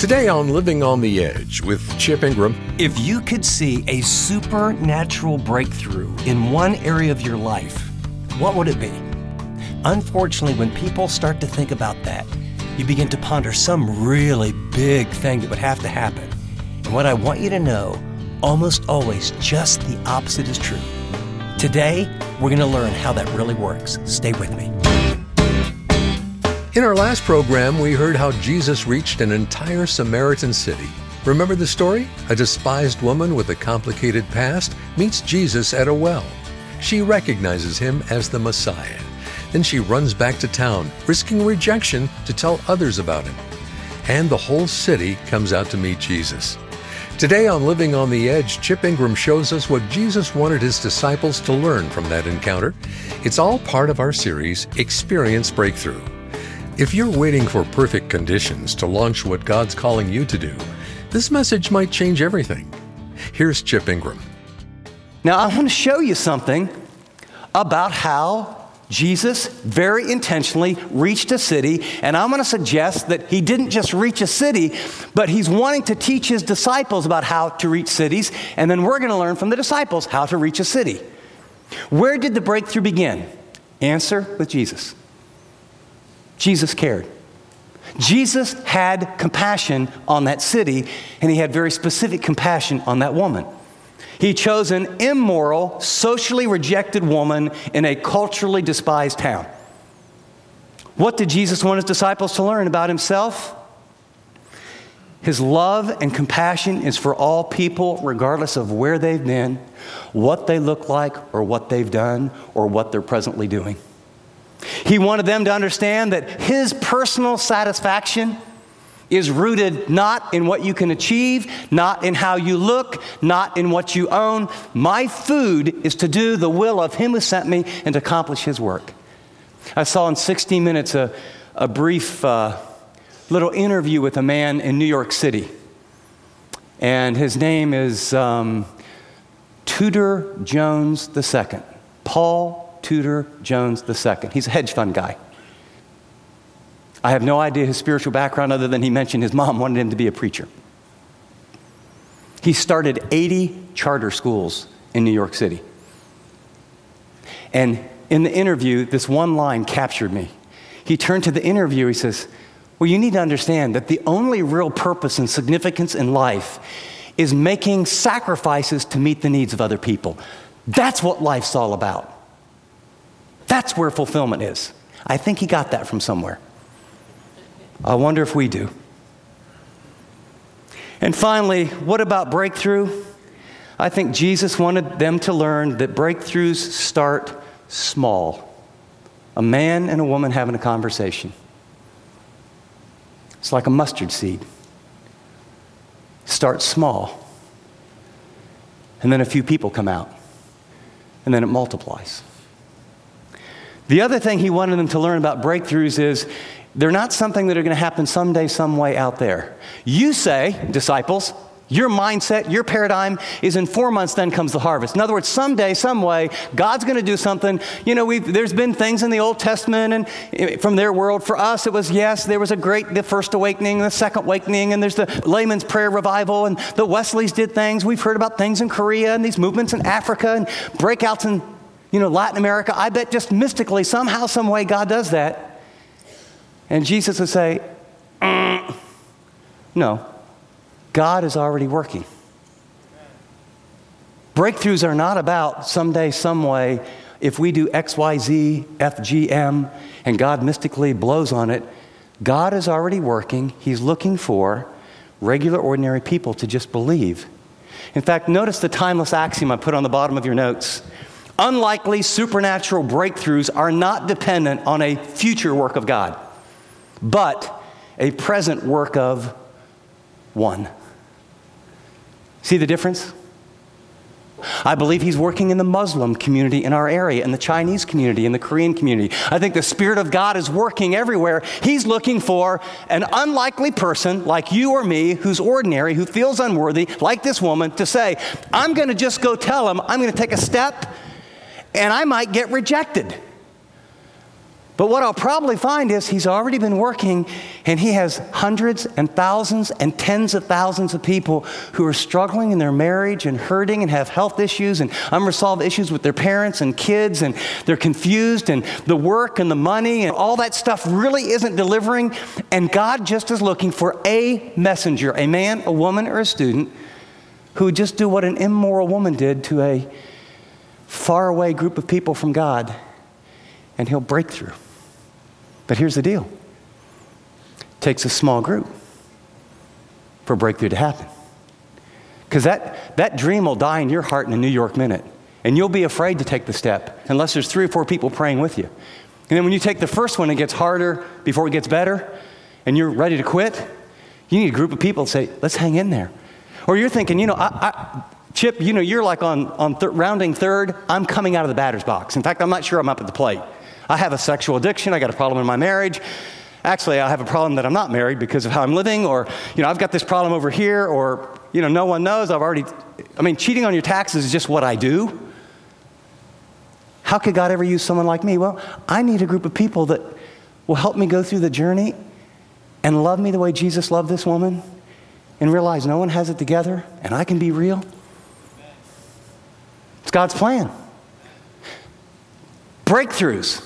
Today on Living on the Edge with Chip Ingram. If you could see a supernatural breakthrough in one area of your life, what would it be? Unfortunately, when people start to think about that, you begin to ponder some really big thing that would have to happen. And what I want you to know, almost always just the opposite is true. Today, we're going to learn how that really works. Stay with me. In our last program, we heard how Jesus reached an entire Samaritan city. Remember the story? A despised woman with a complicated past meets Jesus at a well. She recognizes him as the Messiah. Then she runs back to town, risking rejection to tell others about him. And the whole city comes out to meet Jesus. Today on Living on the Edge, Chip Ingram shows us what Jesus wanted his disciples to learn from that encounter. It's all part of our series, Experience Breakthrough. If you're waiting for perfect conditions to launch what God's calling you to do, this message might change everything. Here's Chip Ingram. Now, I want to show you something about how Jesus very intentionally reached a city, and I'm going to suggest that he didn't just reach a city, but he's wanting to teach his disciples about how to reach cities, and then we're going to learn from the disciples how to reach a city. Where did the breakthrough begin? Answer: with Jesus. Jesus cared. Jesus had compassion on that city, and he had very specific compassion on that woman. He chose an immoral, socially rejected woman in a culturally despised town. What did Jesus want his disciples to learn about himself? His love and compassion is for all people, regardless of where they've been, what they look like, or what they've done, or what they're presently doing. He wanted them to understand that his personal satisfaction is rooted not in what you can achieve, not in how you look, not in what you own. My food is to do the will of him who sent me and to accomplish his work. I saw in 60 Minutes a brief little interview with a man in New York City. And his name is Tudor Jones II. Paul Tudor Jones II. He's a hedge fund guy. I have no idea his spiritual background other than he mentioned his mom wanted him to be a preacher. He started 80 charter schools in New York City. And in the interview, this one line captured me. He turned to the interviewer, he says, well, you need to understand that the only real purpose and significance in life is making sacrifices to meet the needs of other people. That's what life's all about. That's where fulfillment is. I think he got that from somewhere. I wonder if we do. And finally, what about breakthrough? I think Jesus wanted them to learn that breakthroughs start small. A man and a woman having a conversation. It's like a mustard seed. Start small. And then a few people come out. And then it multiplies. The other thing he wanted them to learn about breakthroughs is they're not something that are going to happen someday, some way out there. You say, disciples, your mindset, your paradigm is in 4 months, then comes the harvest. In other words, someday, some way, God's going to do something. You know, there's been things in the Old Testament and from their world. For us, it was, yes, there was the first awakening, the second awakening, and there's the Layman's Prayer revival, and the Wesleys did things. We've heard about things in Korea and these movements in Africa and breakouts in Latin America. I bet just mystically, somehow, some way, God does that. And Jesus would say, no, God is already working. Breakthroughs are not about someday, some way, if we do X, Y, Z, F, G, M, and God mystically blows on it. God is already working. He's looking for regular, ordinary people to just believe. In fact, notice the timeless axiom I put on the bottom of your notes. Unlikely supernatural breakthroughs are not dependent on a future work of God, but a present work of one. See the difference? I believe he's working in the Muslim community in our area, in the Chinese community, in the Korean community. I think the Spirit of God is working everywhere. He's looking for an unlikely person like you or me, who's ordinary, who feels unworthy, like this woman, to say, I'm going to just go tell him, I'm going to take a step, and I might get rejected. But what I'll probably find is he's already been working, and he has hundreds and thousands and tens of thousands of people who are struggling in their marriage and hurting and have health issues and unresolved issues with their parents and kids, and they're confused, and the work and the money and all that stuff really isn't delivering. And God just is looking for a messenger, a man, a woman, or a student who would just do what an immoral woman did to a faraway group of people from God, and he'll break through. But here's the deal. It takes a small group for breakthrough to happen. Because that dream will die in your heart in a New York minute. And you'll be afraid to take the step unless there's 3 or 4 people praying with you. And then when you take the first one, it gets harder before it gets better, and you're ready to quit, you need a group of people to say, let's hang in there. Or you're thinking, Chip, you're like on rounding third, I'm coming out of the batter's box. In fact, I'm not sure I'm up at the plate. I have a sexual addiction. I got a problem in my marriage. Actually, I have a problem that I'm not married because of how I'm living, or, I've got this problem over here, or, no one knows. Cheating on your taxes is just what I do. How could God ever use someone like me? Well, I need a group of people that will help me go through the journey and love me the way Jesus loved this woman and realize no one has it together and I can be real. It's God's plan. Breakthroughs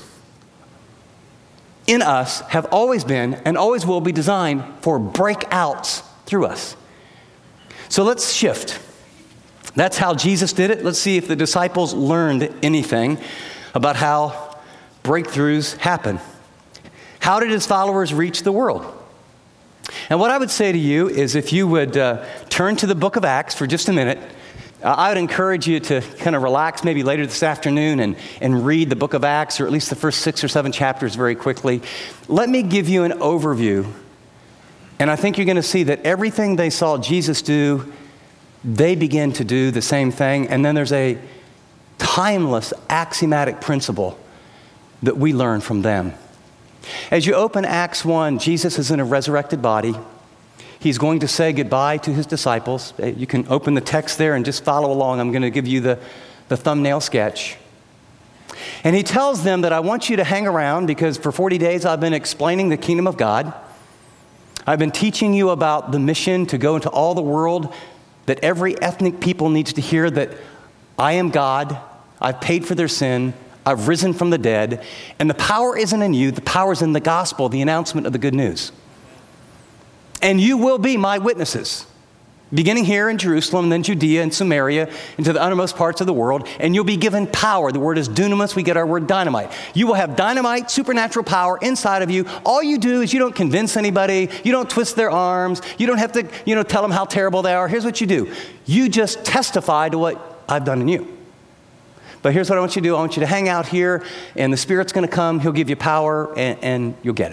in us have always been and always will be designed for breakouts through us. So let's shift. That's how Jesus did it. Let's see if the disciples learned anything about how breakthroughs happen. How did his followers reach the world? And what I would say to you is if you would turn to the book of Acts for just a minute. I would encourage you to kind of relax maybe later this afternoon and read the book of Acts, or at least the first 6 or 7 chapters very quickly. Let me give you an overview. And I think you're going to see that everything they saw Jesus do, they begin to do the same thing. And then there's a timeless axiomatic principle that we learn from them. As you open Acts 1, Jesus is in a resurrected body. He's going to say goodbye to his disciples. You can open the text there and just follow along. I'm going to give you the thumbnail sketch. And he tells them that I want you to hang around because for 40 days I've been explaining the kingdom of God. I've been teaching you about the mission to go into all the world, that every ethnic people needs to hear that I am God, I've paid for their sin, I've risen from the dead, and the power isn't in you, the power is in the gospel, the announcement of the good news. And you will be my witnesses, beginning here in Jerusalem, then Judea and Samaria, and to the uttermost parts of the world. And you'll be given power. The word is dunamis. We get our word dynamite. You will have dynamite, supernatural power inside of you. All you do is you don't convince anybody. You don't twist their arms. You don't have to, tell them how terrible they are. Here's what you do. You just testify to what I've done in you. But here's what I want you to do. I want you to hang out here, and the Spirit's going to come. He'll give you power, and you'll get it.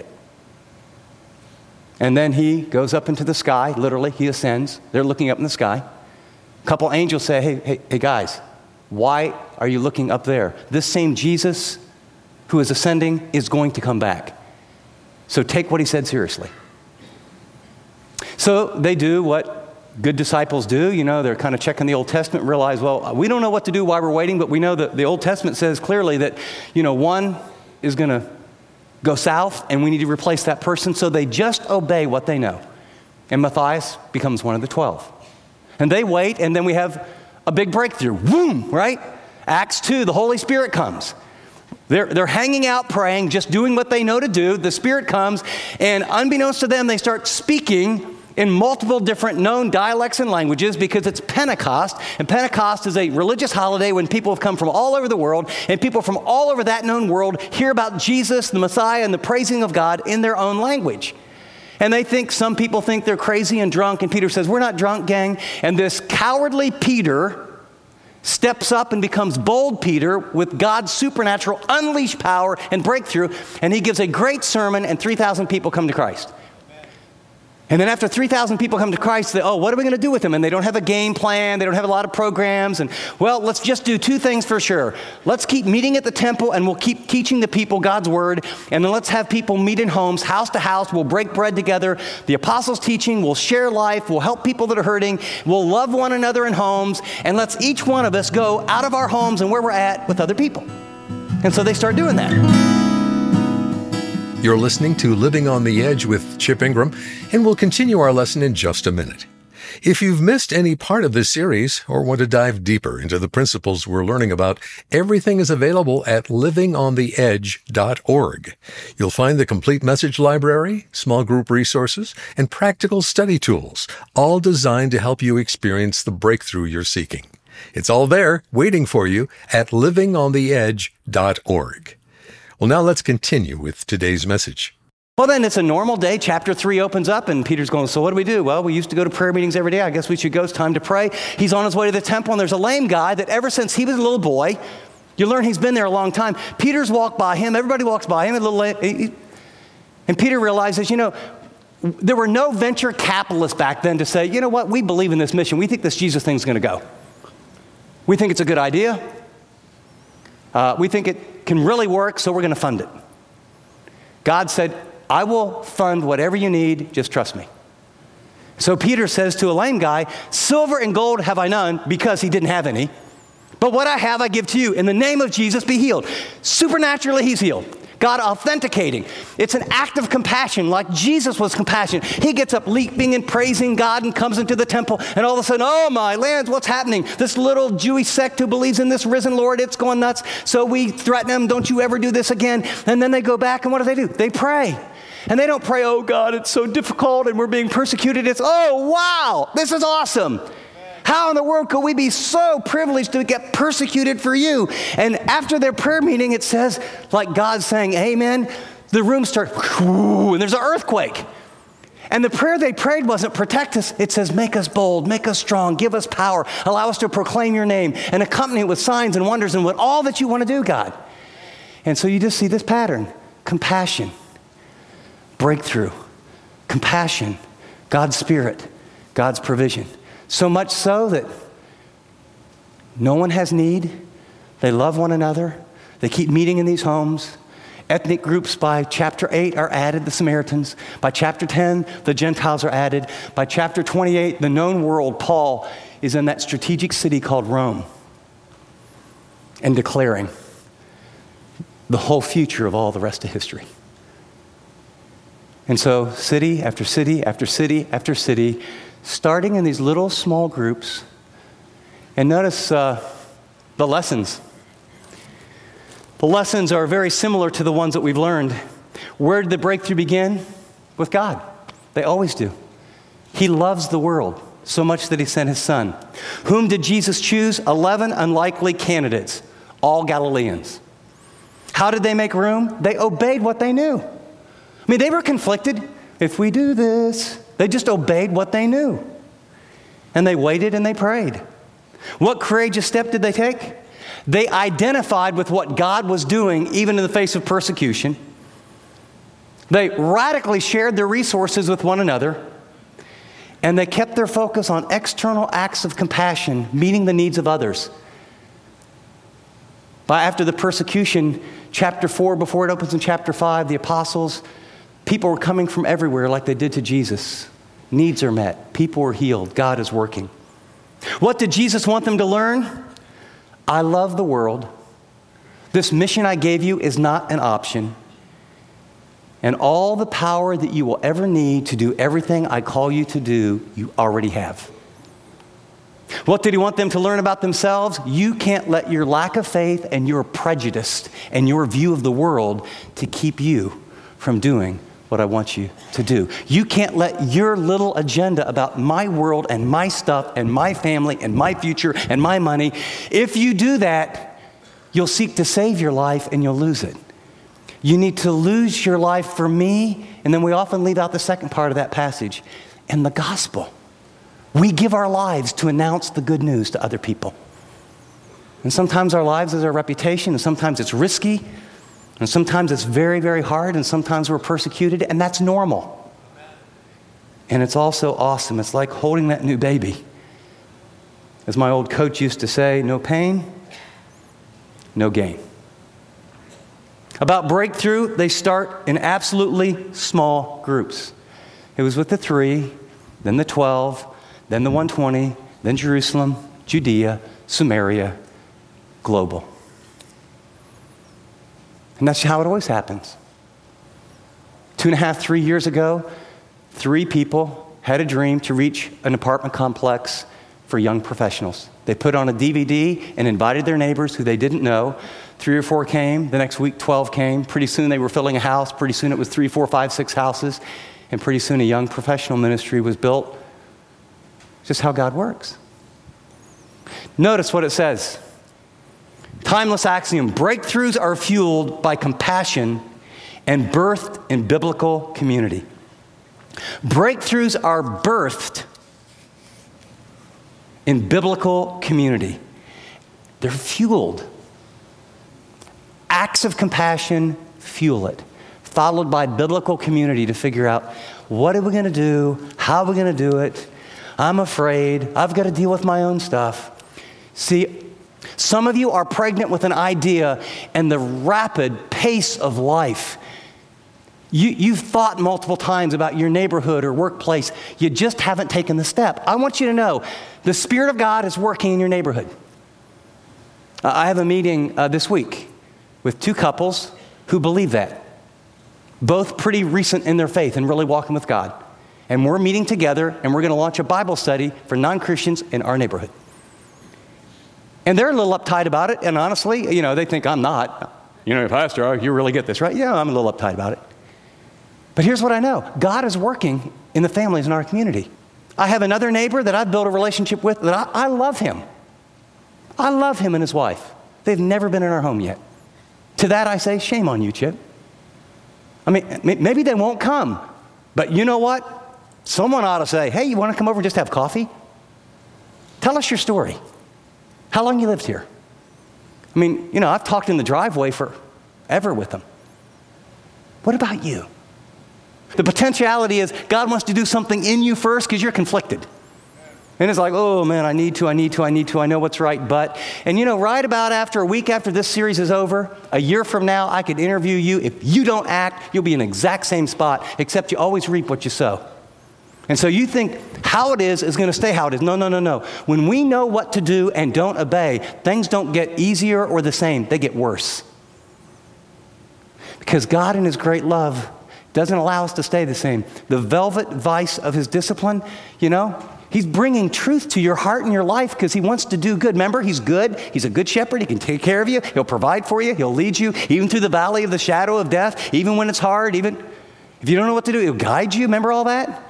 And then he goes up into the sky, literally, he ascends. They're looking up in the sky. A couple angels say, hey guys, why are you looking up there? This same Jesus who is ascending is going to come back. So take what he said seriously. So they do what good disciples do. They're kind of checking the Old Testament, realize, well, we don't know what to do while we're waiting, but we know that the Old Testament says clearly that, one is going to go south, and we need to replace that person. So they just obey what they know. And Matthias becomes one of the 12. And they wait, and then we have a big breakthrough. Boom, right? Acts 2, the Holy Spirit comes. They're hanging out praying, just doing what they know to do. The Spirit comes, and unbeknownst to them, they start speaking in multiple different known dialects and languages because it's Pentecost. And Pentecost is a religious holiday when people have come from all over the world, and people from all over that known world hear about Jesus, the Messiah, and the praising of God in their own language. And some people think they're crazy and drunk, and Peter says, we're not drunk, gang. And this cowardly Peter steps up and becomes bold Peter with God's supernatural unleashed power and breakthrough, and he gives a great sermon, and 3,000 people come to Christ. And then after 3,000 people come to Christ, they, what are we going to do with them? And they don't have a game plan. They don't have a lot of programs. And, let's just do 2 things for sure. Let's keep meeting at the temple, and we'll keep teaching the people God's word. And then let's have people meet in homes, house to house. We'll break bread together. The apostles' teaching, we'll share life. We'll help people that are hurting. We'll love one another in homes. And let's each one of us go out of our homes and where we're at with other people. And so they start doing that. You're listening to Living on the Edge with Chip Ingram, and we'll continue our lesson in just a minute. If you've missed any part of this series or want to dive deeper into the principles we're learning about, everything is available at livingontheedge.org. You'll find the complete message library, small group resources, and practical study tools, all designed to help you experience the breakthrough you're seeking. It's all there, waiting for you at livingontheedge.org. Well, now let's continue with today's message. Well, then it's a normal day. Chapter 3 opens up, and Peter's going, so what do we do? Well, we used to go to prayer meetings every day. I guess we should go. It's time to pray. He's on his way to the temple, and there's a lame guy that ever since he was a little boy, you learn he's been there a long time. Peter's walked by him. Everybody walks by him. And Peter realizes, there were no venture capitalists back then to say, you know what, we believe in this mission. We think this Jesus thing's going to go. We think it's a good idea. We think it can really work, so we're going to fund it. God said, I will fund whatever you need, just trust me. So Peter says to a lame guy, silver and gold have I none, because he didn't have any. But what I have I give to you. In the name of Jesus, be healed. Supernaturally, he's healed. God authenticating. It's an act of compassion, like Jesus was compassionate. He gets up leaping and praising God and comes into the temple, and all of a sudden, oh my lands, what's happening? This little Jewish sect who believes in this risen Lord, it's going nuts. So we threaten them, don't you ever do this again. And then they go back, and what do? They pray. And they don't pray, oh God, it's so difficult and we're being persecuted. It's, oh wow, this is awesome. How in the world could we be so privileged to get persecuted for you? And after their prayer meeting, it says, like God saying, amen, the room starts, and there's an earthquake. And the prayer they prayed wasn't protect us. It says, make us bold, make us strong, give us power, allow us to proclaim your name, and accompany it with signs and wonders and with all that you want to do, God. And so you just see this pattern, compassion, breakthrough, compassion, God's Spirit, God's provision. So much so that no one has need. They love one another. They keep meeting in these homes. Ethnic groups by chapter 8 are added, the Samaritans. By chapter 10, the Gentiles are added. By chapter 28, the known world, Paul, is in that strategic city called Rome and declaring the whole future of all the rest of history. And so city after city after city after city, starting in these little small groups. And notice the lessons. The lessons are very similar to the ones that we've learned. Where did the breakthrough begin? With God. They always do. He loves the world so much that he sent his son. Whom did Jesus choose? 11 unlikely candidates, all Galileans. How did they make room? They obeyed what they knew. I mean, they were conflicted. If we do this, they just obeyed what they knew. And they waited and they prayed. What courageous step did they take? They identified with what God was doing, even in the face of persecution. They radically shared their resources with one another. And they kept their focus on external acts of compassion, meeting the needs of others. After the persecution, chapter 4, before it opens in chapter 5, the apostles, people were coming from everywhere like they did to Jesus. Needs are met. People were healed. God is working. What did Jesus want them to learn? I love the world. This mission I gave you is not an option. And all the power that you will ever need to do everything I call you to do, you already have. What did he want them to learn about themselves? You can't let your lack of faith and your prejudice and your view of the world to keep you from doing what I want you to do. You can't let your little agenda about my world and my stuff and my family and my future and my money, if you do that, you'll seek to save your life and you'll lose it. You need to lose your life for me, and then we often leave out the second part of that passage, and the gospel. We give our lives to announce the good news to other people. And sometimes our lives is our reputation, and sometimes it's risky, and sometimes it's very, very hard, and sometimes we're persecuted, and that's normal. And it's also awesome. It's like holding that new baby. As my old coach used to say, no pain, no gain. About breakthrough, they start in absolutely small groups. It was with the 3, then the 12, then the 120, then Jerusalem, Judea, Samaria, global. And that's how it always happens. 2.5, 3 years ago, 3 people had a dream to reach an apartment complex for young professionals. They put on a DVD and invited their neighbors who they didn't know. 3 or 4 came. The next week, 12 came. Pretty soon they were filling a house. Pretty soon it was 3, 4, 5, 6 houses. And pretty soon a young professional ministry was built. It's just how God works. Notice what it says. Timeless axiom. Breakthroughs are fueled by compassion and birthed in biblical community. Breakthroughs are birthed in biblical community. They're fueled. Acts of compassion fuel it, followed by biblical community to figure out what are we going to do, how are we going to do it. I'm afraid, I've got to deal with my own stuff. See, some of you are pregnant with an idea and the rapid pace of life. You've thought multiple times about your neighborhood or workplace. You just haven't taken the step. I want you to know the Spirit of God is working in your neighborhood. I have a meeting this week with 2 couples who believe that. Both pretty recent in their faith and really walking with God. And we're meeting together and we're going to launch a Bible study for non-Christians in our neighborhood. And they're a little uptight about it. And honestly, they think I'm not. Pastor, you really get this, right? Yeah, I'm a little uptight about it. But here's what I know. God is working in the families in our community. I have another neighbor that I've built a relationship with that I love him. I love him and his wife. They've never been in our home yet. To that I say, shame on you, Chip. I mean, maybe they won't come. But you know what? Someone ought to say, hey, you want to come over and just have coffee? Tell us your story. How long you lived here? I mean, I've talked in the driveway forever with them. What about you? The potentiality is God wants to do something in you first because you're conflicted. And it's like, oh man, I need to, I know what's right, but. And right about after a week after this series is over, a year from now, I could interview you. If you don't act, you'll be in the exact same spot, except you always reap what you sow. And so you think how it is going to stay how it is. No. When we know what to do and don't obey, things don't get easier or the same. They get worse. Because God in His great love doesn't allow us to stay the same. The velvet vice of His discipline, He's bringing truth to your heart and your life because He wants to do good. Remember, He's good. He's a good shepherd. He can take care of you. He'll provide for you. He'll lead you even through the valley of the shadow of death, even when it's hard, even if you don't know what to do, He'll guide you. Remember all that?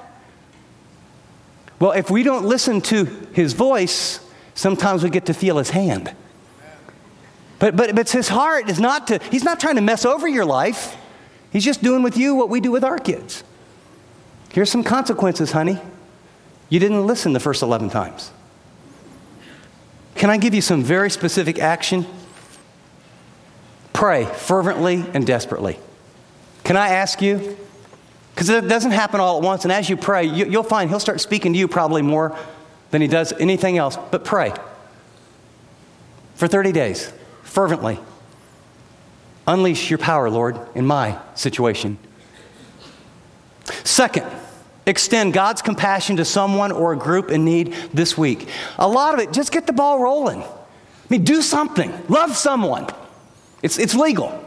Well, if we don't listen to His voice, sometimes we get to feel His hand. But it's His heart. He's not trying to mess over your life. He's just doing with you what we do with our kids. Here's some consequences, honey. You didn't listen the first 11 times. Can I give you some very specific action? Pray fervently and desperately. Can I ask you? Because it doesn't happen all at once, and as you pray, you'll find He'll start speaking to you probably more than He does anything else. But pray for 30 days, fervently. Unleash your power, Lord, in my situation. Second, extend God's compassion to someone or a group in need this week. A lot of it, just get the ball rolling. Do something. Love someone. It's legal.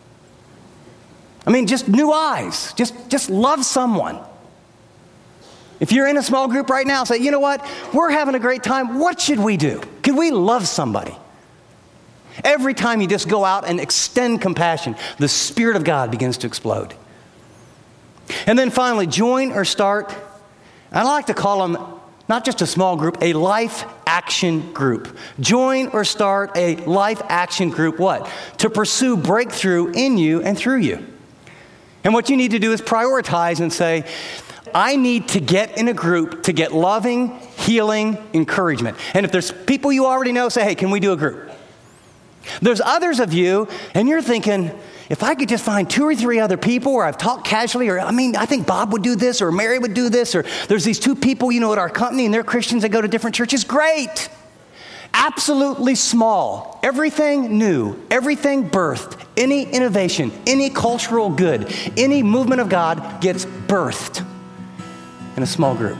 Just new eyes. Just love someone. If you're in a small group right now, say, you know what? We're having a great time. What should we do? Could we love somebody? Every time you just go out and extend compassion, the Spirit of God begins to explode. And then finally, join or start, I like to call them not just a small group, a life action group. Join or start a life action group, what? To pursue breakthrough in you and through you. And what you need to do is prioritize and say, I need to get in a group to get loving, healing, encouragement. And if there's people you already know, say, hey, can we do a group? There's others of you, and you're thinking, if I could just find 2 or 3 other people where I've talked casually, or I think Bob would do this, or Mary would do this, or there's these 2 people, at our company, and they're Christians that go to different churches. Great. Absolutely small. Everything new, everything birthed, any innovation, any cultural good, any movement of God gets birthed in a small group.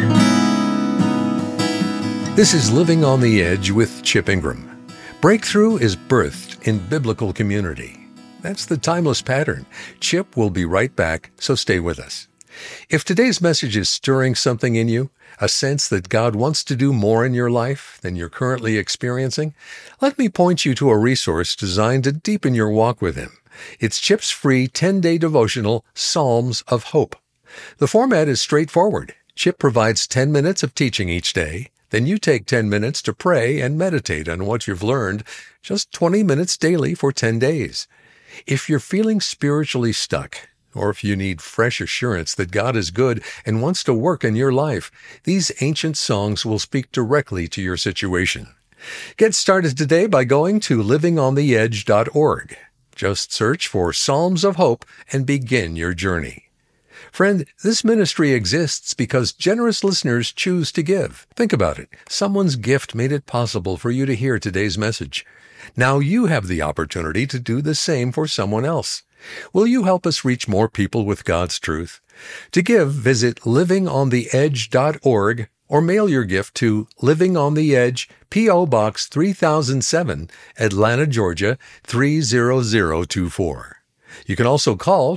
This is Living on the Edge with Chip Ingram. Breakthrough is birthed in biblical community. That's the timeless pattern. Chip will be right back, so stay with us. If today's message is stirring something in you, a sense that God wants to do more in your life than you're currently experiencing, let me point you to a resource designed to deepen your walk with Him. It's Chip's free 10-day devotional, Psalms of Hope. The format is straightforward. Chip provides 10 minutes of teaching each day. Then you take 10 minutes to pray and meditate on what you've learned, just 20 minutes daily for 10 days. If you're feeling spiritually stuck, or if you need fresh assurance that God is good and wants to work in your life, these ancient songs will speak directly to your situation. Get started today by going to livingontheedge.org. Just search for Psalms of Hope and begin your journey. Friend, this ministry exists because generous listeners choose to give. Think about it. Someone's gift made it possible for you to hear today's message. Now you have the opportunity to do the same for someone else. Will you help us reach more people with God's truth? To give, visit livingontheedge.org or mail your gift to Living on the Edge, P.O. Box 3007, Atlanta, Georgia 30024. You can also call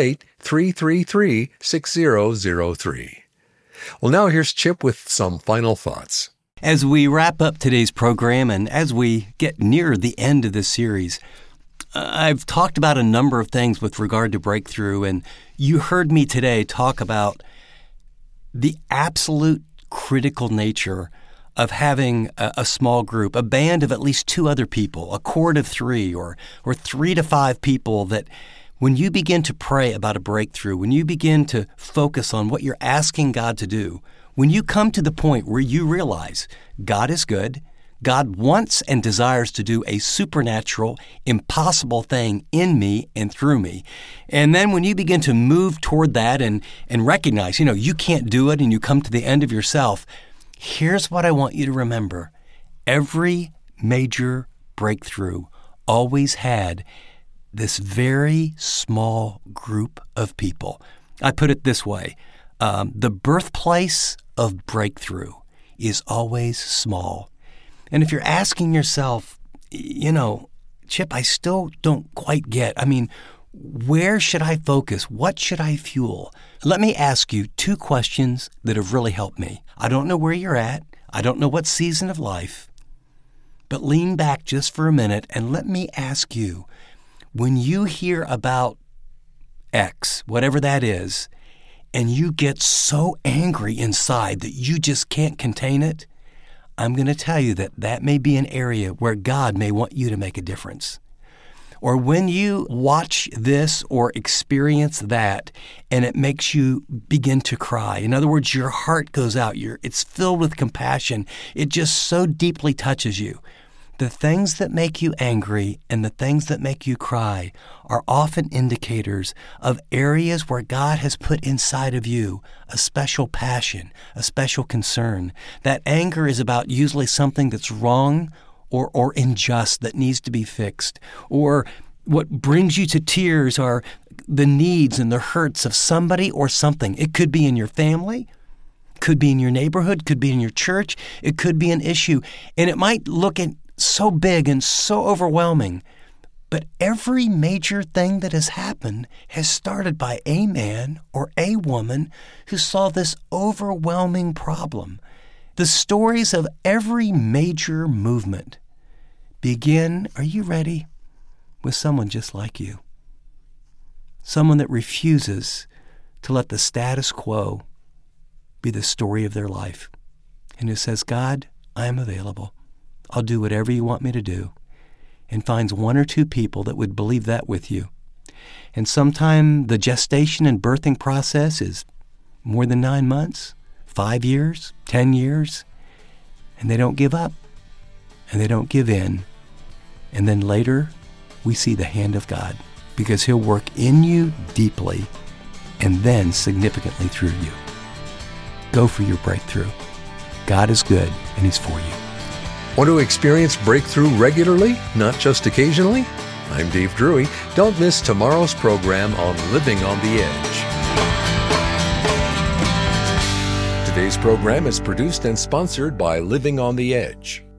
888-333-6003. Well, now here's Chip with some final thoughts. As we wrap up today's program and as we get near the end of this series, I've talked about a number of things with regard to breakthrough, and you heard me today talk about the absolute critical nature of having a small group, a band of at least 2 other people, a court of 3 or 3 to 5 people, that when you begin to pray about a breakthrough, when you begin to focus on what you're asking God to do, when you come to the point where you realize God is good, God wants and desires to do a supernatural, impossible thing in me and through me. And then when you begin to move toward that and recognize, you can't do it and you come to the end of yourself, here's what I want you to remember. Every major breakthrough always had this very small group of people. I put it this way. The birthplace of breakthrough is always small. And if you're asking yourself, Chip, I still don't quite get, where should I focus? What should I fuel? Let me ask you 2 questions that have really helped me. I don't know where you're at. I don't know what season of life. But lean back just for a minute and let me ask you, when you hear about X, whatever that is, and you get so angry inside that you just can't contain it, I'm going to tell you that may be an area where God may want you to make a difference. Or when you watch this or experience that and it makes you begin to cry. In other words, your heart goes out. It's filled with compassion. It just so deeply touches you. The things that make you angry and the things that make you cry are often indicators of areas where God has put inside of you a special passion, a special concern. That anger is about usually something that's wrong or unjust that needs to be fixed. Or what brings you to tears are the needs and the hurts of somebody or something. It could be in your family, could be in your neighborhood, could be in your church, it could be an issue. And it might look so big and so overwhelming. But every major thing that has happened has started by a man or a woman who saw this overwhelming problem. The stories of every major movement begin, are you ready, with someone just like you. Someone that refuses to let the status quo be the story of their life. And who says, God, I am available. I'll do whatever you want me to do, and finds 1 or 2 people that would believe that with you. And sometime the gestation and birthing process is more than 9 months, 5 years, 10 years, and they don't give up, and they don't give in. And then later, we see the hand of God, because He'll work in you deeply and then significantly through you. Go for your breakthrough. God is good, and He's for you. Want to experience breakthrough regularly, not just occasionally? I'm Dave Drury. Don't miss tomorrow's program on Living on the Edge. Today's program is produced and sponsored by Living on the Edge.